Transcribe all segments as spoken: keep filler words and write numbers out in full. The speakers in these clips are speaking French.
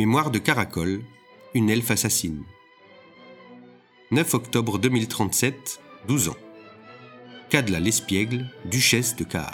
Mémoire de Caracol, une elfe assassine. neuf octobre deux mille trente-sept, douze ans. Cadla l'Espiègle, duchesse de Cahars.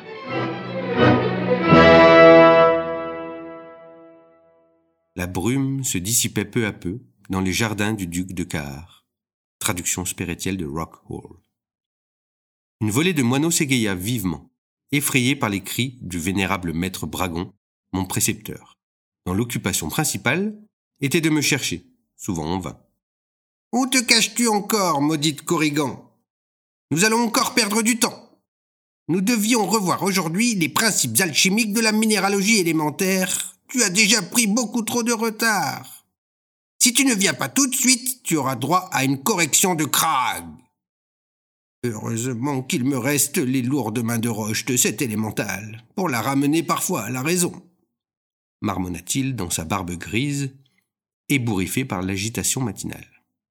La brume se dissipait peu à peu dans les jardins du duc de Cahars. Traduction spirituelle de Rock Hall. Une volée de moineaux s'égaya vivement, effrayée par les cris du vénérable maître Bragon, mon précepteur, dont l'occupation principale était de me chercher, souvent en vain. « Où te caches-tu encore, maudite Corrigan ? Nous allons encore perdre du temps. Nous devions revoir aujourd'hui les principes alchimiques de la minéralogie élémentaire. Tu as déjà pris beaucoup trop de retard. Si tu ne viens pas tout de suite, tu auras droit à une correction de Krag. Heureusement qu'il me reste les lourdes mains de roche de cet élémental, pour la ramener parfois à la raison. » marmonna-t-il dans sa barbe grise, ébouriffé par l'agitation matinale.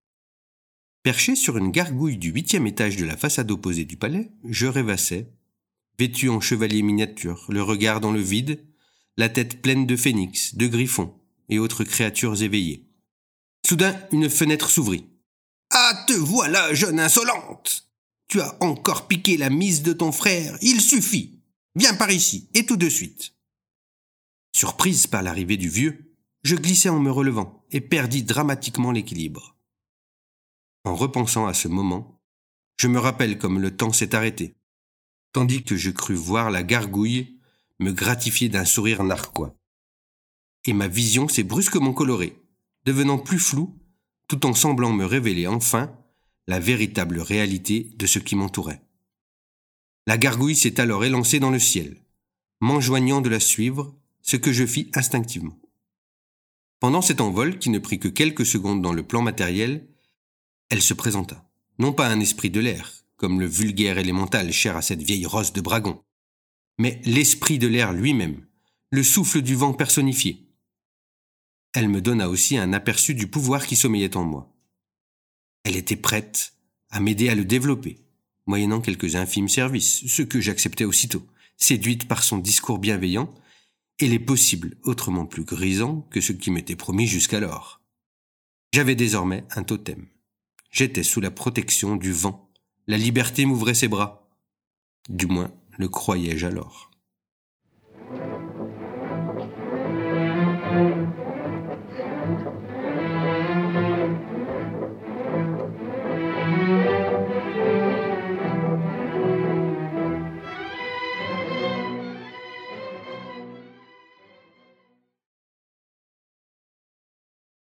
Perché sur une gargouille du huitième étage de la façade opposée du palais, je rêvassais, vêtu en chevalier miniature, le regard dans le vide, la tête pleine de phénix, de griffons et autres créatures éveillées. Soudain, une fenêtre s'ouvrit. « Ah, te voilà, jeune insolente ! Tu as encore piqué la mise de ton frère, il suffit. Viens par ici, et tout de suite. » Surprise par l'arrivée du vieux, je glissai en me relevant et perdis dramatiquement l'équilibre. En repensant à ce moment, je me rappelle comme le temps s'est arrêté, tandis que je crus voir la gargouille me gratifier d'un sourire narquois. Et ma vision s'est brusquement colorée, devenant plus floue, tout en semblant me révéler enfin la véritable réalité de ce qui m'entourait. La gargouille s'est alors élancée dans le ciel, m'enjoignant de la suivre, ce que je fis instinctivement. Pendant cet envol, qui ne prit que quelques secondes dans le plan matériel, elle se présenta, non pas un esprit de l'air, comme le vulgaire élémental cher à cette vieille rosse de Bragon, mais l'esprit de l'air lui-même, le souffle du vent personnifié. Elle me donna aussi un aperçu du pouvoir qui sommeillait en moi. Elle était prête à m'aider à le développer, moyennant quelques infimes services, ce que j'acceptais aussitôt, séduite par son discours bienveillant et les possibles autrement plus grisants que ce qui m'était promis jusqu'alors. J'avais désormais un totem. J'étais sous la protection du vent. La liberté m'ouvrait ses bras. Du moins, le croyais-je alors.